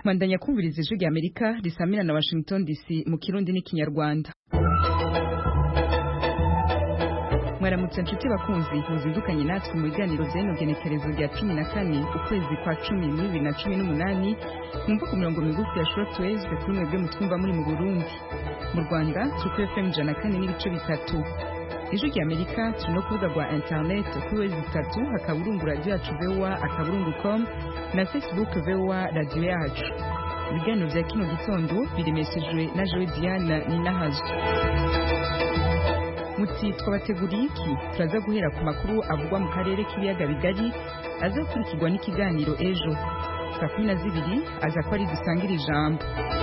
Mandanya kumviriza ijwi rya Amerika risamira na Washington DC mu Kirundi n'ikinyarwanda. Mwaramutse nshuti bakunzi muzindukanye natwe mu biganiro by'inogenekerezo rya 14 ukwezi kwa 10 2018 mwumva ku mirongo migufi ya shortwave kuri mwebwe mutwumva muri mu Burundi. Mu Rwanda turi FM 104 n'ibice bitatu. Ijwi rya Amerika turi no kuvuga rwa internet kuri wezi 3 hakaburungu radio yacu VOA@akaburungu.com na Facebook VOA radio yacu. Ibiganiro vya kino gitondo biremeshejwe na Joe Diana Ninahazo. Muti twabateguriye iki turaza guhera ku makuru avugwa mu karere k'ibiyaga bigari aza kurikirwa n'ikiganiro ejo saa 12 aza ko ari dusangira ijambo.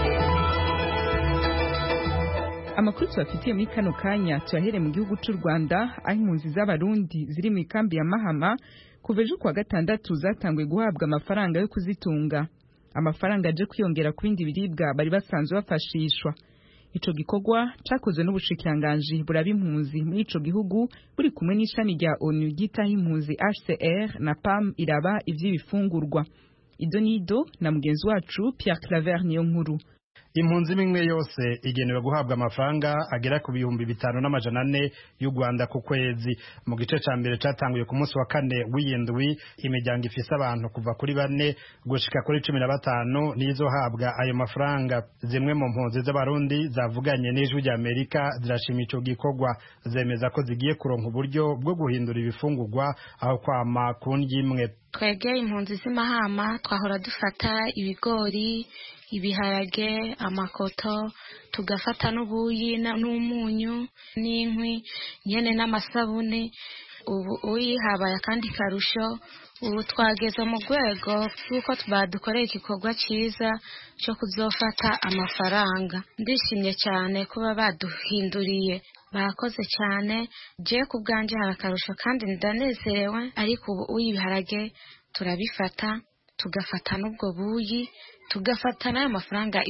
Amakuru twafitiye muri kano kanya tuyahere mu gihugu cy'u Rwanda aho impunzi z'abarundi ziri mu ikambi ya Mahama kuva ejo kwa gatandatu zatanguye guhabwa amafaranga yo kuzitunga. Amafaranga aje kwiyongera ku bindi biribwa bari basanzwe bafashishwa. Ico gikorwa cakozwe n'ubushikiranganje buraba impunzi muri ico gihugu buri kumwe n'ishami rya ONU gitaha impunzi HCR na PAM iraba ivy'ibifungurwa. Idonido na mugenzi wacu Pierre Claver niyo nkuru. Impunzi imwe yose igenewe guhabwa amafaranga agera ku 5,400 y'u Rwanda ku kwezi. Mu gice ca mbere catanguye ku munsi wa 4 w'iyindwi, imiryango ifise abantu kuva kuri 4 gushika kuri 15 nizo habwa ayo mafaranga. Zimwe mu mpunzi z'abarundi zavuganye n'ijwi rya Amerika zirashima ico gikorwa, zemeza ko zigiye kuronka uburyo bwo guhindura ibifungurwa aho kwama kundi imwe. Twegeye impunzi z'Imahama twahora dufata ibigori, ibiharage, amakoto, tugafata n'ubuyi n'umunyu n'inkwi nyene n'amasabune. Ubu habaye kandi karusho, ubu twageze mu rwego yuko badukoreye igikorwa cyiza cyo kuzofata amafaranga. Ndishimye cyane kuba baduhinduriye, bakoze cyane. Je ku bwanje harakarusho kandi ndanezerewe, ariko ubu ibiharage turabifata, tugafata n'ubwo buyi, tugafata n'ayo mafaranga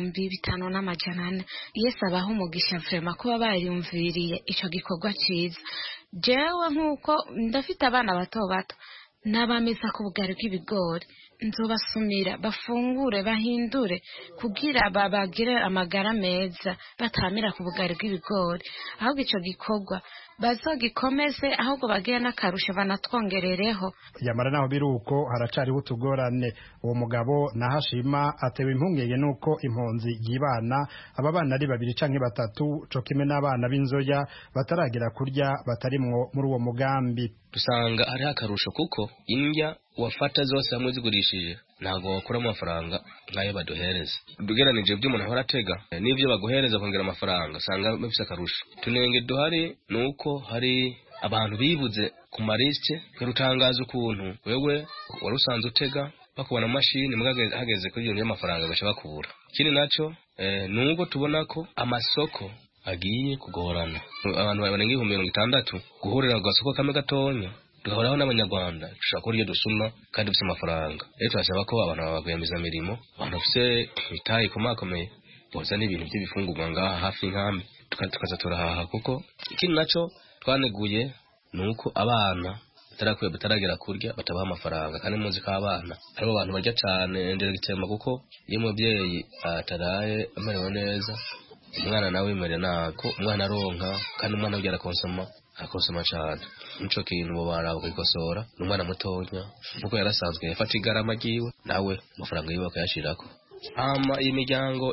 5,500. Yesu abaho umugisha vrema kuba bariyumviriye ico gikorwa cyiza. Jewe nkuko ndafite abana bato bato n'abameza ku bugari bw'ibigori, nzobasumira bafungure bahindure kugira babagire amagara meza, batamira ku bugari bw'ibigori. Ahubwo ico gikorwa bazogikomeze, ahubwo bagira n'akarusho banatwongerereho. Yamara naho biruko haracari utugorane. Uwo mugabo nahashima atewe impungenge nuko impunzi yibana aba bana ari 2 canke 3 co kimwe n'abana b'inzoya bataragira kurya batarimwo muri uwo mugambi. Dusanga ari akarusho kuko indya wafata zose hamwe zigurishije ntago wakura amafaranga ngayo baduhereza. Dugeranije ibyo umuntu ahora atega n'ivyo baguhereza kongera amafaranga sanga bifise akarusho. Tunenge duhari nuko hari abantu bibuze ku marisite rutangaza ukuntu wewe warusanze utega bakubona mashini hageze kuri iyo y'amafaranga bacha bakubura. Kindi naco nuko tubona ko amasoko agiye kugorana. Abantu barenga 60 guhurira ku gasoko kamwe gatonya duhoraho n'abanyarwanda dushaka ko dusuma kandi bise amafaranga. Rero turasaba ko abantu babagwemiza mirimo, abantu bise itayi kumakomeye boza n'ibintu by'ibifungurwa ngaha hafi nkame tukaza turahaha. Kuko ikindi naco twaneguye nuko abana bataragera kurya batabaha amafaranga, kandi muzi ko abana aribo abantu barya cyane ndere gitema, kuko iyo umubyeyi ataraye amerewe neza umwana nawe imere nako umwana aronka, kandi umwana ugira akonsoma cyane. Nico kintu bo barabo kwikosora n'umwana mutonya kuko yarasanzwe yafata igarama giwe nawe amafaranga yiwe akayashirako. Iyi miryango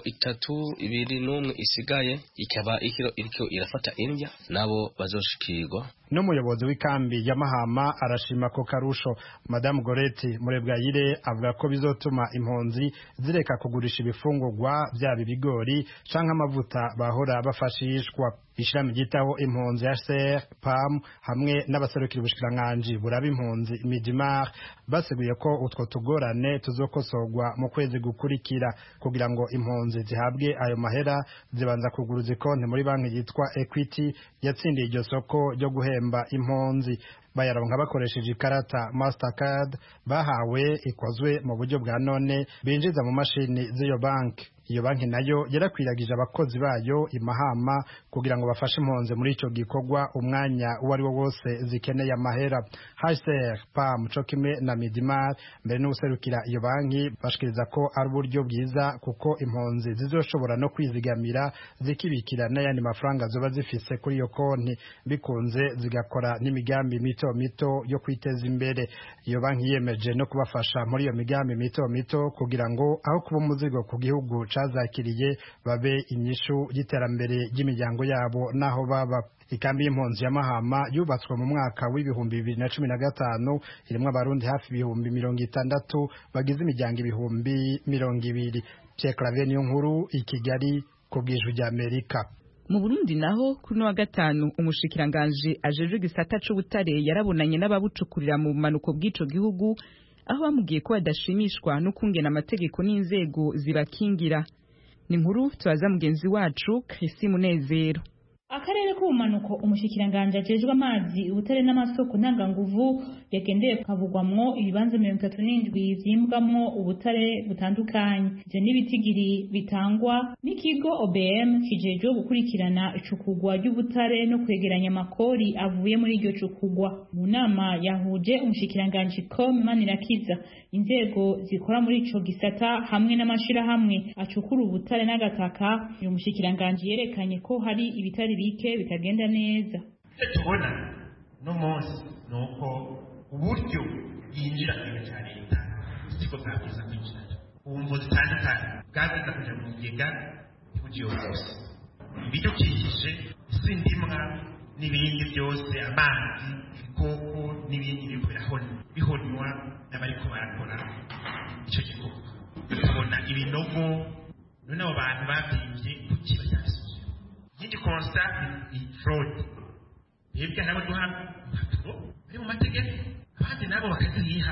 2 isigaye ikaba iriko irafata indya nabo bazoshikirwa. N'umuyobozi w'ikambi ya Mahama arashima ko karusho. Madame Goreti Murebwayire avuga ko bizotuma impunzi zireka kugurisha ibifungurwa byaba ibigori canke amavuta bahora bafashishwa. Ishami gitaho impunzi HCR, PAM hamwe n'abaserukira ubushikiranganje buraba impunzi Midimar baseguye ko utwo tugorane tuzokosorwa mu kwezi gukurikira. Kugira ngo impunzi zihabwe ayo mahera zibanza kuguruza konti muri banki yitwa Equity yatsindiye iryo soko ryo guhemba impunzi. Bayaronka bakoresheje ikarata Mastercard bahawe ikozwe mu buryo bwa none binjiza mu mashini z'iyo banki. iyo banki nayo yarakwiragije abakozi bayo imahama kugira ngo bafashe impunzi muri ico gikorwa umwanya uwo ari wo wose zikeneye amahera. HCR PAM cokime na Midimar mbere n'userukira iyo banki bashikiriza ko ari uburyo bwiza kuko impunzi zizoshobora no kwizigamira zikibikira n'ayandi mafaranga zoba zifise kuri iyo konti bikunze zigakora n'imigambi mito mito yo kwiteza imbere. Iyo banki yemeje no kubafasha muri iyo migambi mito mito kugira ngo aho kuba umuzigo ku gihugu cazakiriye babe inyishu y'iterambere ry'imiryango yabo naho baba. Ikambi y'impunzi ya Mahama yubatswe mu mwaka w'ibihumbi 2015 irimwo abarundi hafi ibihumbi 60 bagize imiryango ibihumbi 200. Pierre Claver niyo nkuru i Kigali ku bw'ijwi rya Amerika. Mu Burundi naho kuri wa gatanu umushikiranganje ajejwe gisata c'ubutare yarabonanye n'ababucukurira mu manuko bw'ico gihugu aho bamubwiye ko badashimishwa no kungena amategeko n'inzego zibakingira. Ni nkuru tubaza mugenzi wacu Chrisi Munezero. Akarere k'ubumanuko umushikiranganje ajejwe amazi ubutare n'amasoko ntanganguvu yagendeye kavugwamwo ibibanza 37 vyimbwamwo ubutare butandukanye. Ivyo n'ibitigiri bitangwa n'ikigo OBM kijejwe gukurikirana icukugwa ry'ubutare no kwegeranya amakori avuye muri iryo cukugwa. Mu nama yahuje umushikiranganje Com Manirakiza inzego zikora muri ico gisata hamwe n'amashirahamwe acukura ubutare n'agataka, uyu mushikiranganje yerekanye ko hari ibitari bike bitagenda neza. Tubona no munsi nuko uburyo yinjira mu cya leta siko bwabuza kwinjira umvo zitandukanye bwagiza kuja mu kigega kugiyo zose ibidukikije isindimwa n'ibindi byose amazi ikoko n'ibindi bihonwa n'abariko barakora icyo gikorwa. Tubona ibinogo none abo bantu babyimbye kukiba cyase Yindi konsta ni fraud. Yebya nabo duha ari mu mategeko abandi nabo bakaziha.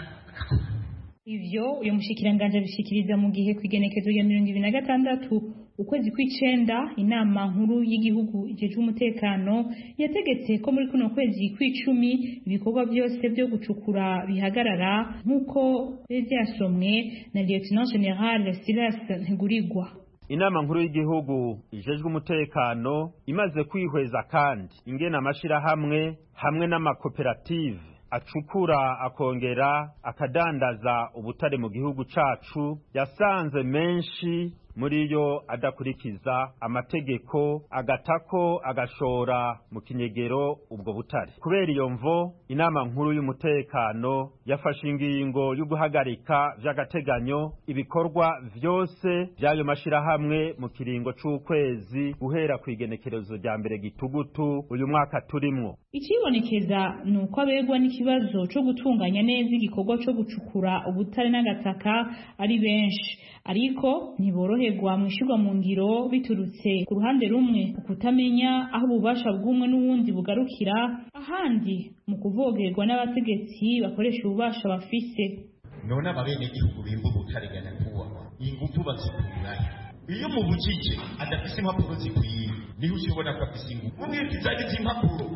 Ivyo uyu mushikiranganje bishikiriza mu gihe kwigenekezo ya 2026 ukwezi kw'icenda inama nkuru y'igihugu ijejwe umutekano yategetse ko muri kuno kwezi kw'icumi ibikorwa byose byo gucukura bihagarara nk'uko byasomwe na Lieutenant General Silas Ntigurirwa. Inama nkuru y'igihugu ijejwe umutekano imaze kwihweza kandi ingena amashirahamwe hamwe n'amakoperative acukura akongera akadandaza ubutare mu gihugu cacu yasanze menshi muri yo adakurikiza amategeko agatako agashora mu kinyegero ubwo butare. Kubera iyo mvo inama nkuru y'umutekano yafashe ingingo yo guhagarika vy'agateganyo ibikorwa vyose by'ayo mashirahamwe mu kiringo c'ukwezi guhera kwigenekerezo rya mbere gitugutu uyu mwaka turimwo. Ikibonekeza nuko abegwa n'ikibazo cyo gutunganya neza igikorwa cyo gucukura ubutare n'agataka ari benshi, ariko ntiboroherwa mwishirwa mu ngiro biturutse ku ruhande rumwe ukutamenya aho ububasha bw'umwe n'uwundi bugarukira, ahandi mu kuvogerwa n'abategetsi bakoresha ububasha bafise. None ababene igihugu bimba ubutare gana kuwa ingufu bazikurayo iyo mu bukije adafise impapuro zikwiye niho ushobora kwafisa ingufu umwiti zagize impapuro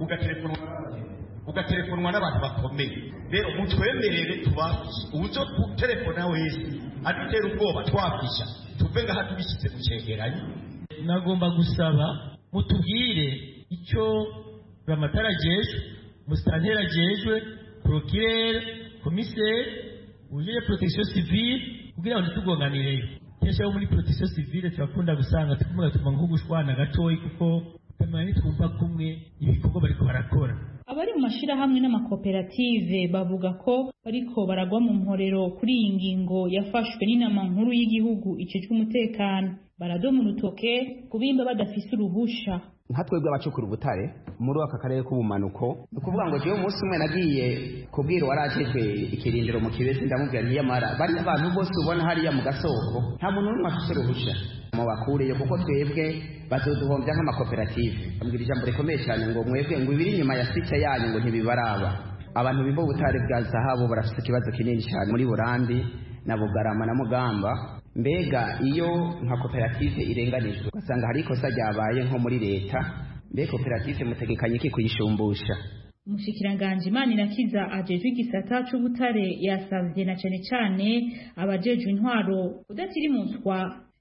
ugatelefonwa n'abantu bakomeye. Rero mutwemerere tubafishe uzo telefona wese adutera ubwoba twafisha tuve ngaha tubishyize mu cegeranyo. Nagomba gusaba mutubwire icyo Ramatara jejwe Mustantera jejwe Procureur Commissaire uje protection civile kugira ngo tugonganireyo. Kesha muri protection civile twakunda gusanga tukumva nko gushwana gatoyi kuko tamani twumva kumwe ibikorwa bariko barakora. Abari mu mashirahamwe n'amakoperative bavuga ko bariko baragwa mu mporero kuri iyi ngingo yafashwe n'inama nkuru y'igihugu icejwe umutekano. Baradoma urutoke kubimba badafise uruhusha. Nka twebwe abacukura ubutare muri aka karere k'ubumanuko ukuvuga ngo jewe umunsi umwe nagiye kubwira warajejwe ikirindiro mu Kibezi ndamubwira ntiyamara bari abantu bose ubona hariya mu gasoko nta muntu n'umwe afise uruhusha mu bakureyo kuko twebwe bazoduhombya nk'amakoperative. Ambwira ijambo rikomeye cyane ngo mwebwe ngo ibiri inyuma ya site yanyu ngo ntibibaraba. Abantu bimba ubutare bwa zahabu barafise ikibazo kinini cyane muri Burambi na Bugarama na Mugamba. Mbega iyo nka koperative irenganijwe ugasanga hari ikosa ryabaye nko muri leta, mbe koperative mutegekanye iki kuyishumbusha? Umushikiranganje Manirakiza ajejwe igisata c'ubutare yasavye na cane abajejwe intwaro udatirimutwa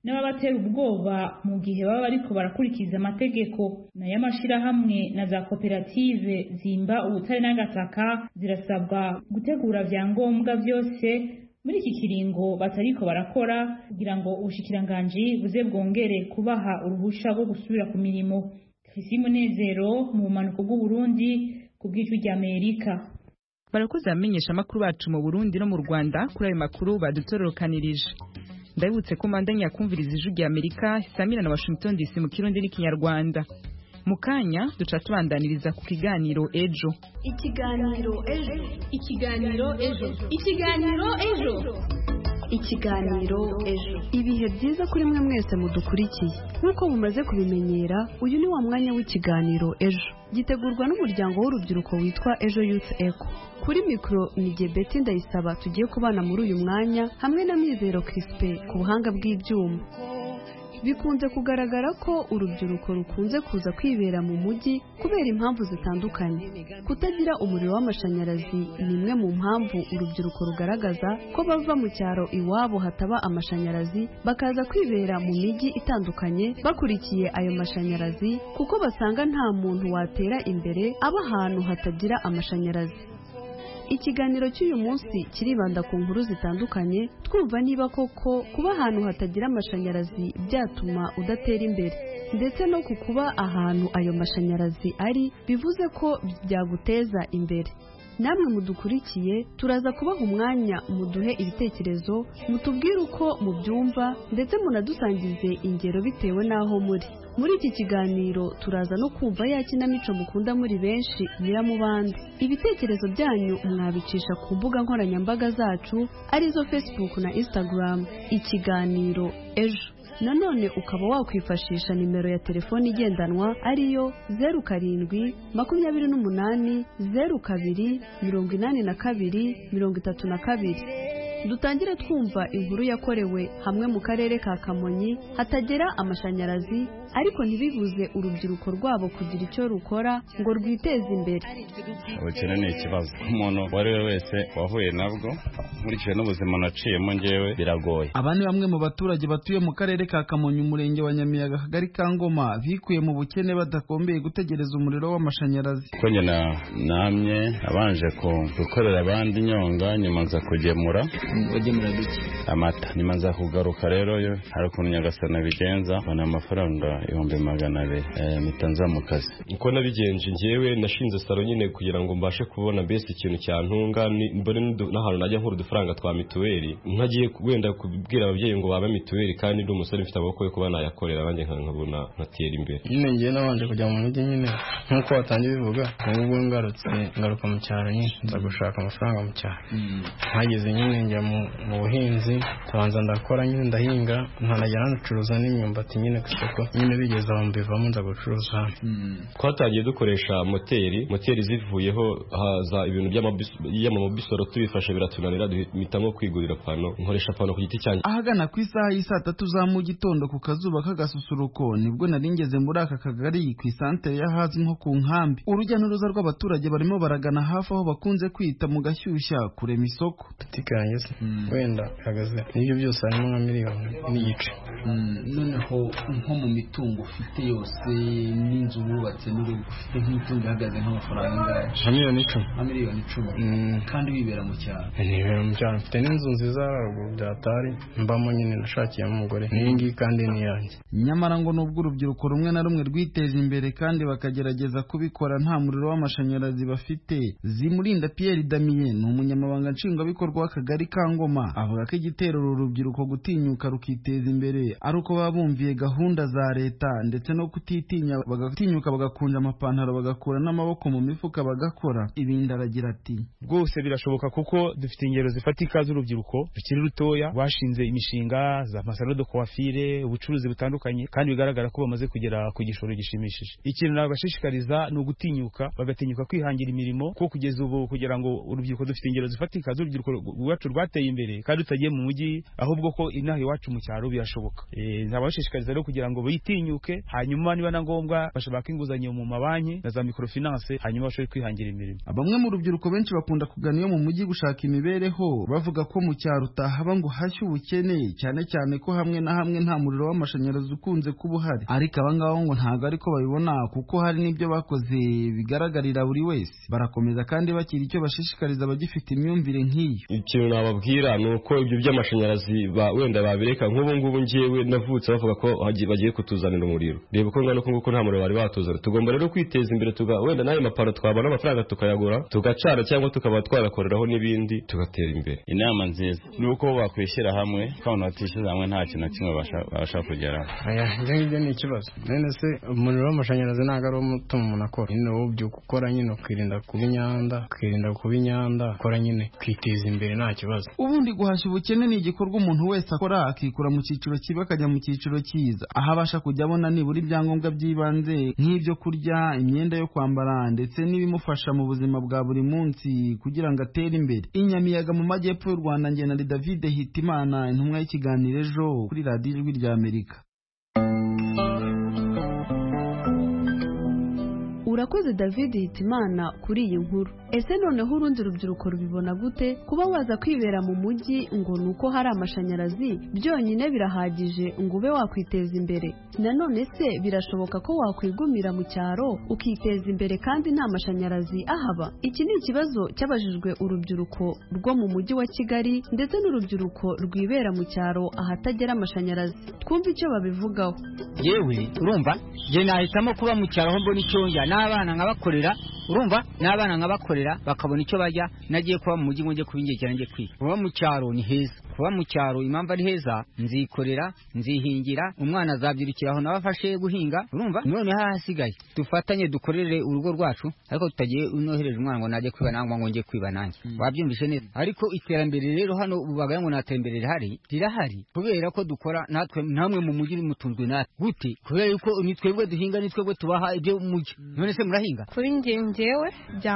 n'ababatera ubwoba mu gihe baba bariko barakurikiza amategeko. Nayo amashirahamwe na za koperative zimba ubutare n'agataka zirasabwa gutegura vyangombwa vyose muri iki kiringo batariko barakora kugira ngo ubushikiranganji buze bwongere kubaha uruhusha rwo gusubira ku mirimo. Chrisi Munezero mu bumanuko bw'u Burundi ku bw'ijwi ry'Amerika. Barakoze amenyesha makuru bacu mu Burundi no mu Rwanda kuri ayo makuru badutororokanirije. Ndabutse ko mandanya kumviriza ijwi ry'Amerika Samira na Washington DC mu Kirundi n'Ikinyarwanda. Mukanya duca tubandaniriza ku kiganiro ejo. Ikiganiro ejo. Ibihe byiza kuri mwe mwese mudukurikiye. Nkuko mumaze kubimenyera, uyu ni wa mwanya w'ikiganiro ejo. Gitegurwa n'umuryango w'urubyiruko witwa Ejo Youth Echo. Kuri mikro ni Betty Ndayisaba tugiye kubana muri uyu mwanya hamwe na Mizero Crispe ku buhanga bw'ibyuma. Bikunze kugaragara ko urubyiruko rukunze kuza kwibera mu mujyi kubera impamvu zitandukanye. Kutagira umuriro w'amashanyarazi ni imwe mu mpamvu urubyiruko rugaragaza ko bava mu cyaro iwabo hataba amashanyarazi bakaza kwibera mu mijyi itandukanye bakurikiye ayo mashanyarazi kuko basanga nta muntu watera imbere aba ahantu hatagira amashanyarazi. Ikiganiro cy'uyu munsi kiribanda ku nkuru zitandukanye twumva niba koko kuba ahantu hatagira amashanyarazi byatuma udatera imbere ndetse no kuba ahantu ayo mashanyarazi ari bivuze ko byaguteza imbere. Namwe mudukurikiye turaza kubaha umwanya muduhe ibitekerezo mutubwire uko mubyumva ndetse munadusangize ingero bitewe n'aho muri. Muri iki kiganiro turaza no kumva ya kinamico mukunda muri benshi Nyiramubande. Ibitekerezo byanyu mwabicisha ku mbuga nkoranyambaga zacu arizo Facebook na Instagram. Ikiganiro ejo. Nanone ukaba wakwifashisha nimero ya telefoni igendanwa ariyo 0728028232. Dutangire twumva inkuru yakorewe hamwe mu karere ka Kamonyi hatagera amashanyarazi ariko ntibibuze urubyiruko rwabo kugira icyo rukora ngo rwiteze imbere. Ubukene ni ikibazo umuntu wari we wese wahuye nabwo nkurikije n'ubuzima naciyemo njyewe biragoye. Aba ni bamwe mu baturage batuye mu karere ka Kamonyi umurenge wa Nyamiyaga akagari ka Ngoma bikuye mu bukene badakombeye gutegereza umuriro w'amashanyarazi. Ko njye namye abanje gukorera abandi nyonga nyuma nza kugemura amata nyuma nza kugaruka rero yo hari ukuntu Nyagasana bigenza bana amafaranga 200,000 mitanza mu kazi. Uko nabigenje njyewe nashinze salo nyine kugira ngo mbashe kubona best ikintu cyantunga mbone n'ahantu najya nkuru dufaranga twa mituweli nkagiye wenda kubwira ababyeyi ngo babe mituweli kandi ndi umusore mfite abako yo kuba nayakorera nanjye nkabona nkatera imbere. Nyine ngiye nabanje kujya mu mujyi nyine nkuko watangiye bivuga ubwo ngaruka mu cyaro nyine nza gushaka amafaranga mu cyaro. Hageze nyine njya mu buhinzi tabanza ndakora nyine ndahinga ntanajya nacuruza n'imyumbati nyine ku isoko nyine bigeze aho mbivamo nza gucuruza. Twatangiye dukoresha moteri zivuyeho haza ibintu by'amabisoro tubifashe biratunanira duhitamo kwigurira pano nkoresha pano ku giti cyanjye. Ahagana ku isaha y'3 za mu gitondo ku kazuba k'agasusuruko nibwo naringeze muri aka kagari ku isantere y'ahazwi nko ku nkambi. Urujya n'uruza rw'abaturage barimo baragana hafi aho bakunze kwita mu gashyushya kurema isoko. Tutikanyeze wenda hagaze n'ibyo byose harimo nka miliyoni n'igice. Noneho nko mu mitungo ufite yose n'inzu wubatse n'urugo ufite nk'itungo ihagaze nk'amafaranga angahe? Miliyoni 10. Kandi wibera mu cyaro? Nibera mu cyaro mfite n'inzu nziza haruguru byatari mbamo nyine nashakiyemo umugore n'ingi kandi niyanjye. Nyamara ngo nubwo urubyiruko rumwe na rumwe rwiteza imbere kandi bakagerageza kubikora nta muriro w'amashanyarazi bafite. Zimurinda Pierre Damien ni umunyamabanga nshingwabikorwa w'akagari ka Ngoma avuga ko igitero urubyiruko gutinyuka rukiteza imbere ari uko babumviye gahunda za leta ndetse no bagatinyuka bagakunja amapantaro bagakura n'amaboko mu mifuka bagakora. Ibindi aragira ati rwose birashoboka kuko dufite ingero zifatika z'urubyiruko rukiri rutoya rwashinze imishinga za masalo de coiffure ubucuruzi butandukanye kandi bigaragara ko bamaze kugera ku gishoro gishimishije. Ikintu nabashishikariza ni ugutinyuka bagatinyuka kwihangira imirimo ko kugeza ubu kugira ngo urubyiruko dufite ingero zifatika z'urubyiruko rwacu twateye imbere kandi tutagiye mu mujyi, ahubwo ko inaha iwacu mu cyaro birashoboka. Nabashishikariza rero kugira ngo bitinyuke, hanyuma niba na ngombwa bashaka inguzanyo mu mabanki na za microfinance, hanyuma bashobore kwihangira imirimo. Bamwe mu rubyiruko benshi bakunda kugana iyo mu mujyi gushaka imibereho, bavuga ko mu cyaro utahaba ngo hashye ubukene, cyane cyane ko hamwe na hamwe nta muriro w'amashanyarazi ukunze kuba uhari. Ariko abangabo ngo ntabwo ariko babibona, kuko hari n'ibyo bakoze bigaragarira buri wese. Barakomeza kandi bakira icyo bashishikariza abagifite imyumvire nk'iyo. Ikintu nababwira ni uko ibyo by'amashanyarazi wenda babireka. Nk'ubu ngubu njyewe navutse bavuga ko bagiye kutuzanira umuriro. Reba ko ngano ko nta muriro bari batuzana. Tugomba rero kwiteza imbere, wenda nayo maparo twabona amafaranga tukayagura, tugacana cyangwa tukaba twarakoreraho n'ibindi tugatera imbere. Inama nziza ni uko bakwishyira hamwe, kandi batishyize hamwe nta kintu na kimwe babasha kugeraho. Ibyo ni ikibazo. None se umuriro w'amashanyarazi ntabwo ari umutuma umuntu akora. Nyine wowe ubyuka ukora, nyine ukirinda kuba inyanda, ukora nyine kwiteza imbere nta kibazo. Ubundi guhashya ubukene ni igikorwa umuntu wese akora akikura mu cyiciro kibi akajya mu cyiciro cyiza, aho abasha kujya abona nibura ibyangombwa by'ibanze nk'ibyo kurya, imyenda yo kwambara ndetse n'ibimufasha mu buzima bwa buri munsi kugira ngo atere imbere. Inyamiyaga mu majyepfo y'u Rwanda, njye na David Hitimana, intumwa y'ikiganiro Ejo kuri radiyo Ijwi ry'Amerika. Urakoze David Hitimana kuri iyi nkuru. Ese noneho urundi rubyiruko rubibona gute? Kuba waza kwibera mu mujyi ngo nuko hari amashanyarazi byonyine birahagije ngo ube wakwiteza imbere? Nanone se birashoboka ko wakwigumira mu cyaro ukiteza imbere kandi nta mashanyarazi ahaba? Iki ni ikibazo cyabajijwe urubyiruko rwo mu mujyi wa Kigali ndetse n'urubyiruko rwibera mu cyaro ahatagera amashanyarazi. Twumva icyo babivugaho. Yewe urumva, je nahitamo kuba mu cyaro aho mbona icyo njya n'abana nkabakorera, urumva, n'abana nkabakorera bakabona icyo bajya. Nagiye kuba mu mujyi ngo njye kubingekera njye kwiga. Kuba mu cyaro ni heza. Kuba mu cyaro impamvu ari heza, nzikorera, nzihingira, umwana azabyirukira aho nabafashe guhinga, urumva. None hasigaye dufatanye dukorere urugo rwacu, ariko tutagiye unohereje umwana ngo najye kwiba nangwa ngo njye kwiba nanjye. Wabyumvishe neza. Ariko iterambere rero hano ubaga ngo natemberere rirahari kubera ko dukora natwe namwe mu mujyi mutunzwe natwe. Gute? Kubera yuko nitwebwe duhinga, nitwebwe tubaha ibyo mujyi. None se murahinga? Kuri njyewe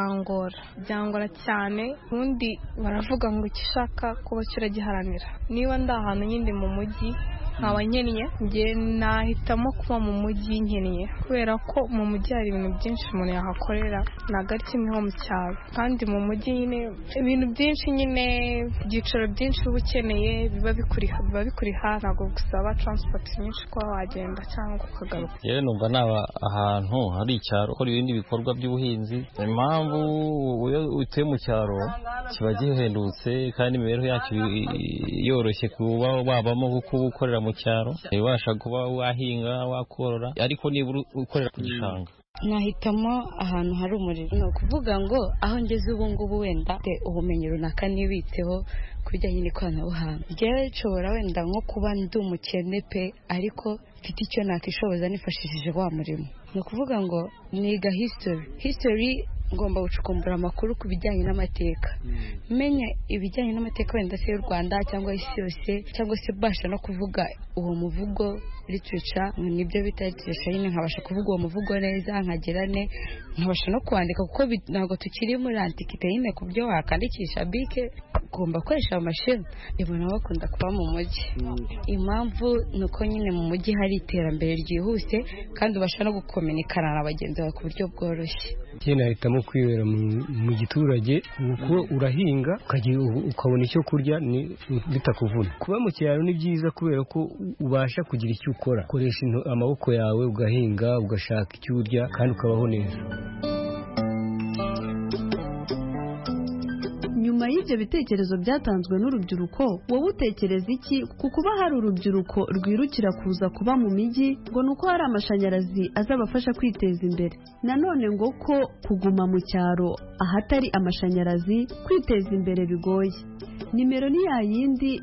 byangora cyane. Ubundi baravuga ngo ikishaka kuba kiragiharanira. Niba ndi ahantu nyine mu mujyi nkaba nkennye, njye nahitamo kuba mu mujyi nkennye, kubera ko mu mujyi hari ibintu byinshi umuntu yahakorera ntabwo ari kimwe nko mu cyaro. Kandi mu mujyi nyine ibintu byinshi, nyine ibyiciro byinshi uba ukeneye biba bikuri hafi, ntabwo gusaba transport nyinshi kuba wagenda cyangwa ukagaruka. Yewe numva naba ahantu hari icyaro ukora ibindi bikorwa by'ubuhinzi. Impamvu utuye mu cyaro kiba gihendutse kandi imibereho yacyo yoroshye kuba wabamo kuko ukorera mu cyaro, ubasha kuba wahinga, wakorora, ariko nibura ukorera ku gishanga. Nahitamo ahantu hari umuriro. Ni ukuvuga ngo aho ngeze ubu ngubu wenda ubumenyi runaka nibitseho ku bijyanye n'ikoranabuhanga. Njyewe nshobora wenda nko kuba ndi umukene pe, ariko mfite icyo nakishoboza nifashishije wa murimo. Ni ukuvuga ngo niga history ngomba gucukumbura amakuru ku bijyanye n'amateka, menya ibijyanye n'amateka wenda se y'u Rwanda cyangwa isi yose, cyangwa se basha no kuvuga uwo muvugo literature, nibyo bita literature nyine, nkabasha kuvuga uwo muvugo neza, nkagerane, nkabasha no kwandika, kuko ntabwo tukiri muri antikite nyine ku byo wakandikisha bike, ugomba gukoresha amashini. Ibona bakunda kuba mu mujyi. Impamvu ni uko nyine mu mujyi hari iterambere ryihuse kandi ubasha no gukominikana na bagenzi bawe ku buryo bworoshye. Nahitamo kwibera mu giturage, kuko urahinga ukabona icyo kurya bitakuvuna. Kuba mu cyaro ni byiza kubera ko ubasha kugira icyo ukora, ukoresha amaboko yawe ugahinga, ugashaka icyo urya kandi ukabaho neza. Nyuma y'ibyo bitekerezo byatanzwe n'urubyiruko, wowe utekereza iki ku kuba hari urubyiruko rwirukira kuza kuba mu mijyi ngo nuko hari amashanyarazi azabafasha kwiteza imbere? Nanone ngo ko kuguma mu cyaro ahatari amashanyarazi kwiteza imbere bigoye. Nimero ni ya yindi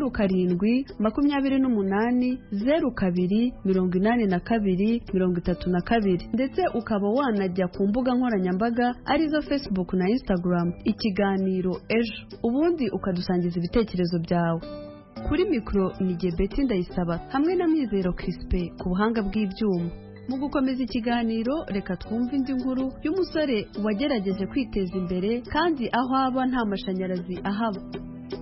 0728028232, ndetse ukaba wanajya ku mbuga nkoranyambaga arizo Facebook na Instagram, ikiganiro Ejo, ubundi ukadusangiza ibitekerezo byawe. Kuri mikro ni Betty Ndayisaba hamwe na Mizero Crispe ku buhanga bw'ibyuma. Mu gukomeza ikiganiro, reka twumve indi nkuru y'umusore wagerageje kwiteza imbere kandi aho aba nta mashanyarazi ahaba.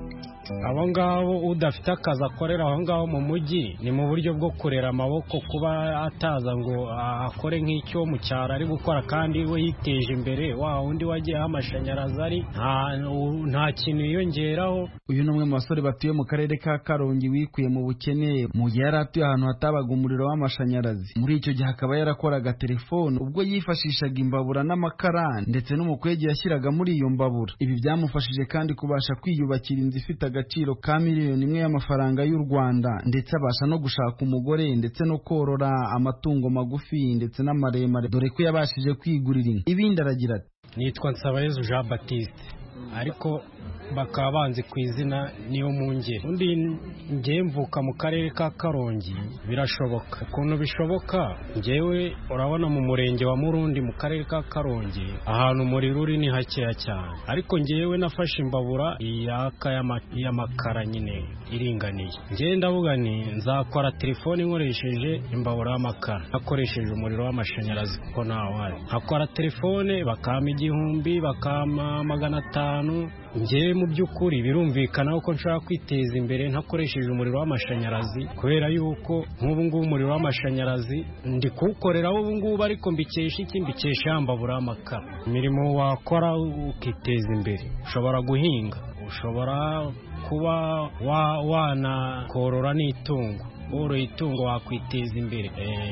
abo ngabo udafite akazi akorera aho ngaho mu mujyi ni mu buryo bwo kurera amaboko kuba ataza ngo akore nk'icyo mu cyaro ari gukora kandi we yiteje imbere wa undi wagiyeho amashanyarazi ari nta kintu yiyongeraho. Uyu ni umwe mu basore batuye mu karere ka Karongi wikuye mu bukene mu gihe yari atuye ahantu hatabaga umuriro w'amashanyarazi. Muri icyo gihe akaba yarakoraga telefone ubwo yifashishaga imbabura n'amakara ndetse n'umukwege yashyiraga muri iyo mbabura. Ibi byamufashije kandi kubasha kwiyubakira inzu ifite agaciro ka miliyoni 1 y'amafaranga y'u Rwanda, ndetse abasha no gushaka umugore ndetse no korora amatungo magufi ndetse n'amaremare, dore ko yabashije kwigurira inka. Ibindi aragira ati: nitwa Nsabayezu Jean Baptiste ariko bakaba banzi ku izina niyo munge. Undi ngiye mvuka mu karere ka Karongi. Birashoboka ukuntu bishoboka, ngewe urabona mu murenge wa Murundi mu karere ka Karongi ahantu muri ruri ni hakeya cyane, ariko ngewe nafashe imbabura y'amakara nyine iringaniye. Ngewe ndavuga ni nzakora telefone nkoresheje imbabura y'amakara nakoresheje umuriro w'amashanyarazi kuko ntawari. Nkakora telefone bakama 1000 bakama 500. Ngewe mu by'ukuri birumvikana ko nshaka kwiteza imbere ntakoresheje umuriro w'amashanyarazi, kubera yuko nk'ubu ngubu umuriro w'amashanyarazi ndi kuwukoreraho ubu ngubu, ariko mbikesha iki? Mbikesha imbabura y'amakara. Imirimo wakora ukiteza imbere, ushobora guhinga, ushobora kuba wanakorora n'itungo, woroye itungo wakwiteza imbere.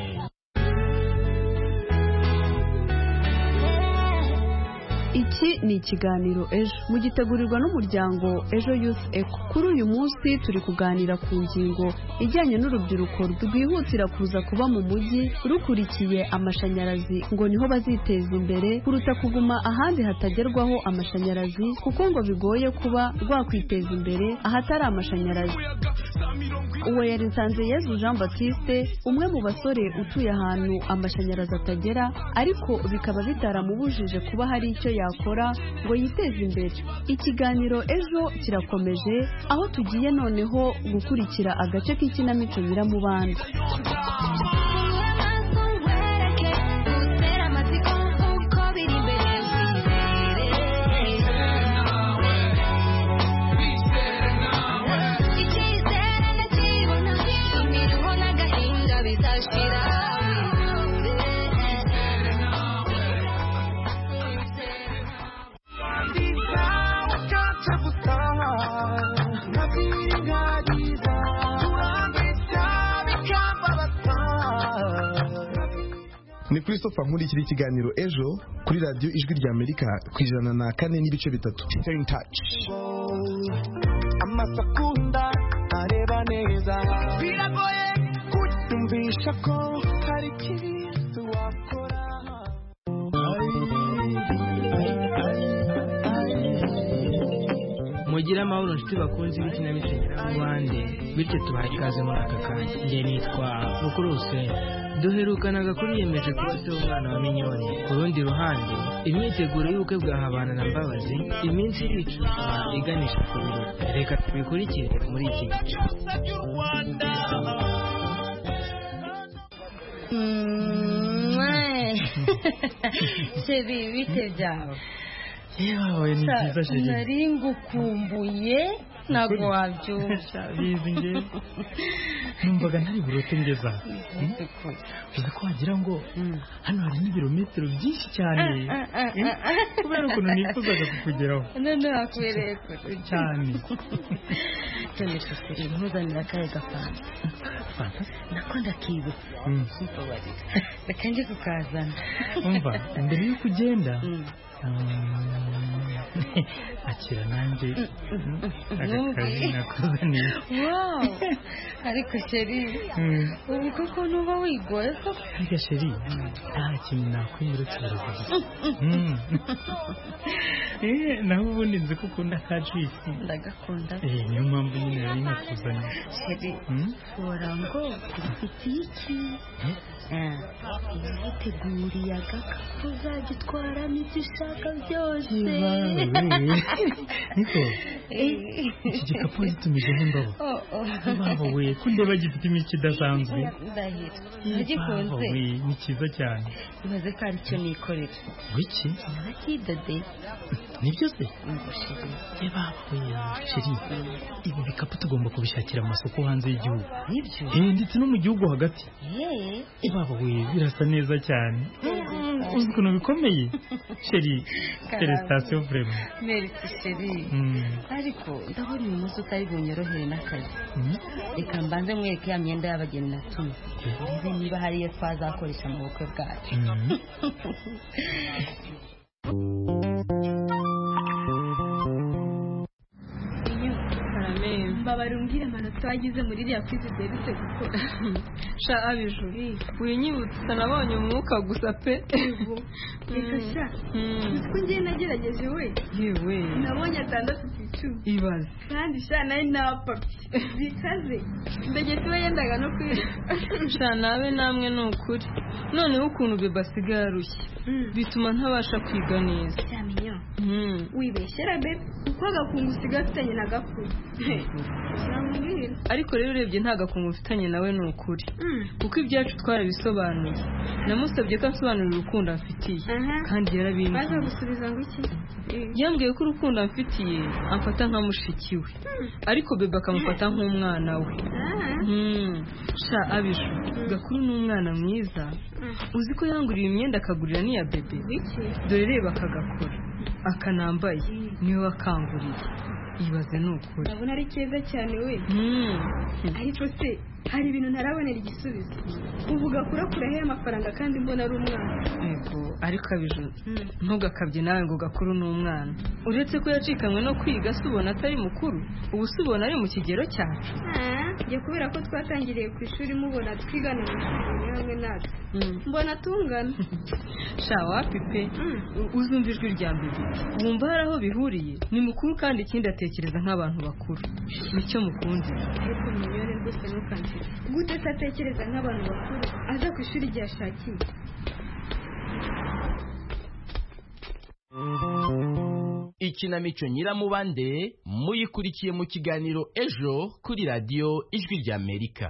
Iki ni ikiganiro Ejo mugitegurirwa n'umuryango Ejo Youth Eco. Kuri uyu munsi turi kuganira ku ngingo ijyanye n'urubyiruko rwihutira kuza kuba mu mujyi rukurikiye amashanyarazi ngo niho baziteza imbere kuruta kuguma ahandi hatagerwaho amashanyarazi, kuko ngo bigoye kuba rwakwiteza imbere ahatari amashanyarazi. Uwo yari Nsanzeyezu Jean Baptiste, umwe mu basore utuye ahantu amashanyarazi atagera, ariko bikaba bitaramubujije kuba hari icyo yakora ngo yiteze imbere. Ikiganiro Ejo kirakomeje, aho tugiye noneho gukurikira agace k'ikinamico Nyiramubanda. Ni Christopher nkurikira ikiganiro Ejo kuri radio Ijwi rya Amerika ku 104.3. Stay in touch. Amasakunda areba neza, biragoye kutumvisha ko hari kibi wakora. Mugira amahoro nshuti bakunzi b'ikinamico Nyiramubande, bityo tubaha ikaze muri aka kanya. Njye nitwa Mukuruse. Duherukanaga kuri yemeje kuba se umwana wa Minyoni. Ku rundi ruhande, imyiteguro y'ubukwe bwa Habana na Mbabazi iminsi iricuza iganisha ku birori. Reka tubikurikire muri iki gice. Sebi bite byawe? Yawe ni byiza sheri. Nari ngukumbuye ntabwo wabyumva. Bizi nge numvaga ntari burote ngeza. Uzi ko wagira ngo hano hari n'ibirometero byinshi cyane, kubera ukuntu nifuzaga kukugeraho. None nakwereye kure cyane. Tunesha seri ntuzanira akaye gafanta. Fanta? Nakunda kibutsa. Mbabarira. Reka nje kukazana. Umva, mbere yuko ugenda akira nanjye agakazi nakuzaniye. Wow, ariko sheri ubu koko nuba wigoye ko? Ariko sheri nta kintu nakwimira cyoroshye. Naho ubundi nzi ko ukunda ka juice. Ndagakunda. Niyo mpamvu nyine nari nakuzaniye. Sheri ora ngo ufitiye iki? Yiteguriye agakapu uzagitwaramo ibyo ushaka byose. Niko iki gikapu gitumijeho indabo. Baba we kundeba gifite imico idasanzwe. Ndahira nagikunze. Ni cyiza cyane. Ibaze ko ari cyo nikorera. Wiki? Nakidode. nibyo se yeba sheri ibi bikapu tugomba kubishakira amasoko hanze y'igihugu ndetse no mu gihugu hagati baba we birasa neza cyane uzi ukuntu bikomeye sheri felicitation vraiment merci sheri ariko ndabona uyu munsi utari bunyorohere n'akazi reka mbanze mwereke ya myenda y'abageni natumye niba niba hariyo twazakoresha mu bukwe bwacu babarumbira amanota wagize muri iriya kwizi derutse gukora sha abijuri winyibutsa nabonye umwuka gusa pe reka sha ko ngiye nagerageje we yewe nabonye 6 ibaze kandi sha nayo napapye bikaze mbegeti we yendaga no kwiga sha nabe namwe ni ukuri noneho ukuntu beba asigaye arushye bituma ntabasha kwiga neza cyamenyo wibeshyera bebe uko agakungu usigaye afitanye na gakuru ariko rero urebye nta gakungu ufitanye nawe ni ukuri kuko ibyacu twarabisobanuye namusabye ko ansobanurira urukundo amfitiye kandi yarabimbwiye baza gusubiza ngo iki yambwiye ko urukundo amfitiye amfata nka mushiki we ariko bebe akamufata nk'umwana we sha abishu gakuru ni umwana mwiza uzi ko yanguriye imyenda akagurira n'iya bebe dore reba akagakora akanambaye niwe wakanguriye ibaze nukuri ndabona ari keza cyane we ariko se hari ibintu ntarabonera igisubizo uvuga kurakuraho amafaranga kandi mbona ari umwana yego ariko abije ntugakabye nawe ngo gakuru n'umwana uretse ko yacikanywe no kwiga se ubona atari mukuru ubu se ubona ari mu kigero cyacu njye kubera ko twatangiriye ku ishuri mubona twigana mu ishuri hamwe natwe mbona tungana sha wapi pe uzumva ijwi rya mbere wumva hari aho bihuriye ni mukuru kandi ikindi atekereza nk'abantu bakuru nicyo mukundira ariko miliyoni rwose ntukanze gute se atekereza nk'abantu bakuru aza ku ishuri igihe ashakiye ikinamico Nyiramubande muyikurikiye mu kiganiro ejo kuri radiyo ijwi ry'Amerika.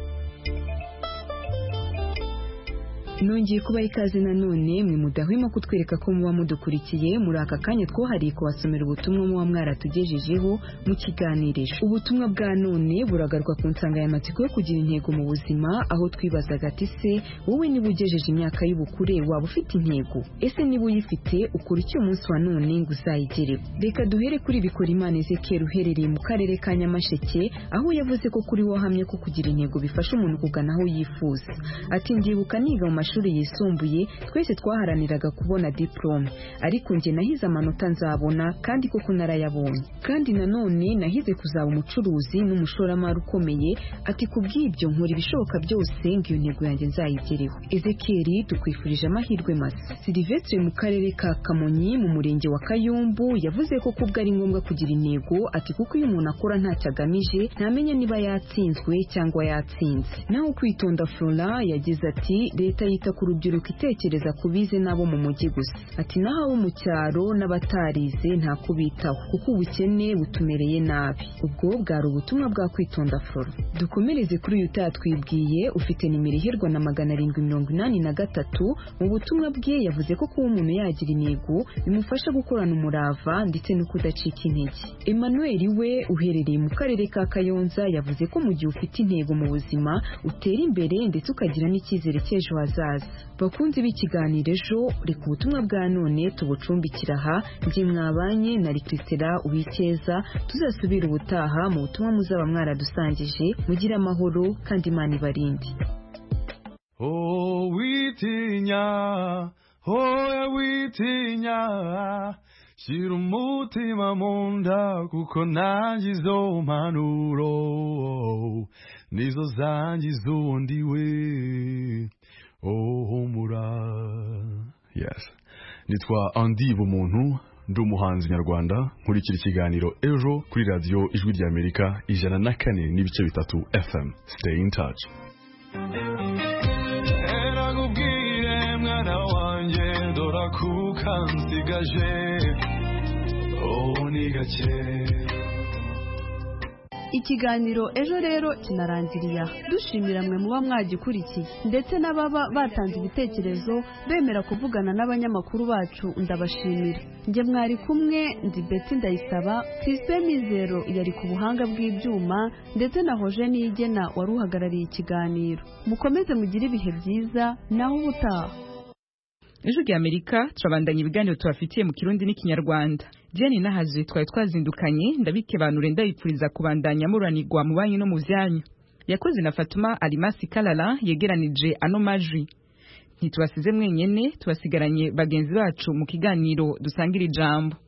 nongeye kubaha ikaze nanone mwe mudahwema kutwereka ko muba mudukurikiye muri aka kanya twahariye kubasomera ubutumwa muba mwaratugejejeho mu kiganirisho. Ubutumwa bwa none buragaruka ku nsanganyamatsiko yo kugira intego mu buzima, aho twibazaga ati se wowe niba ugejeje imyaka y'ubukure waba ufite intego? Ese niba uyifite ukora iki umunsi wa none ngo uzayigereho? Reka duhere kuri Bikorimana Ezekiel uherereye mu karere ka Nyamasheke, aho yavuze ko kuri wo hamye ko kugira intego bifasha umuntu kugana aho yifuza. Ati ndibuka niga mu mashuri yisumbuye twese twaharaniraga kubona diplome, ariko njye nahize amanota nzabona kandi koko narayabonye, kandi nanone nahize kuzaba umucuruzi n'umushoramari ukomeye. Ati kubw'ibyo nkora ibishoboka byose ngo iyo ntego yanjye nzayigereho. Ezekiel tukwifurije amahirwe masa. Silvestre mu karere ka Kamonyi mu murenge wa Kayumbu yavuze ko kubwo ari ngombwa kugira intego, ati kuko iyo umuntu akora ntacyo agamije ntamenya niba yatsinzwe cyangwa yatsinze. Naho Kwitonda Flora yagize ati leta yita ku rubyiruko itekereza ku bize n'abo mu mujyi gusa. Ati naho abo mu cyaro n'abatarize nta kubitaho kuko ubukene butumereye nabi. Ubwo bwari ubutumwa bwa Kwitonda Flora. Dukomereze kuri uyu twibwiye ufite nimero iherwa na 783. Mu butumwa bwe yavuze ko kuba umuntu yagira intego bimufasha gukorana umurava ndetse no kudacika intege. Emmanuel we uherereye mu karere ka Kayonza yavuze ko mu gihe ufite intego mu buzima utera imbere ndetse ukagira n'icyizere cy'ejo hazaza. Bakunzi b'ikiganiro ejo, reka ubutumwa bwa none tubucumbikira aha. Njye mwabanye na Lititera Uwikeza, tuzasubira ubutaha mu butumwa muzaba mwaradusangije. Mugira amahoro kandi Imana ibarinde. Oh witinya, oh witinya, shira umutima munda kuko nanjye izo mpanuro nizo zangiza undi we. Oh humura. Yes, nitwa Andy Bumuntu, ndi umuhanzi nyarwanda, nkurikira ikiganiro ejo kuri radio ijwi ry'Amerika 104.3 FM. Stay in touch. Eragubwire mwana wanjye dora kuka nsigaje, oh ni gake. ikiganiro ejo rero kinarangiriye aha dushimira mwe muba mwagikurikiye ndetse n'ababa batanze ibitekerezo bemera kuvugana n'abanyamakuru bacu ndabashimira njye mwari kumwe ndi Betty Ndayisaba Crispin Mizero yari ku buhanga bw'ibyuma ndetse na Hoje Niyigena wari uhagarariye ikiganiro mukomeze mugire ibihe byiza naho ubutaha. Ijwi ry'Amerika turabandanya ibiganiro tubafitiye mu Kirundi n'Ikinyarwanda. Jenny Nahaje twari twazindukanye ndabikebanure ndabipfuriza kubandanya muranirwa mu banki no mu vyanyu. Yakoze na Fatuma Alimasi Kalala yegeranije ano majwi. Ntitubasize mwenyene tubasigaranye bagenzi bacu mu kiganiro dusangira ijambo.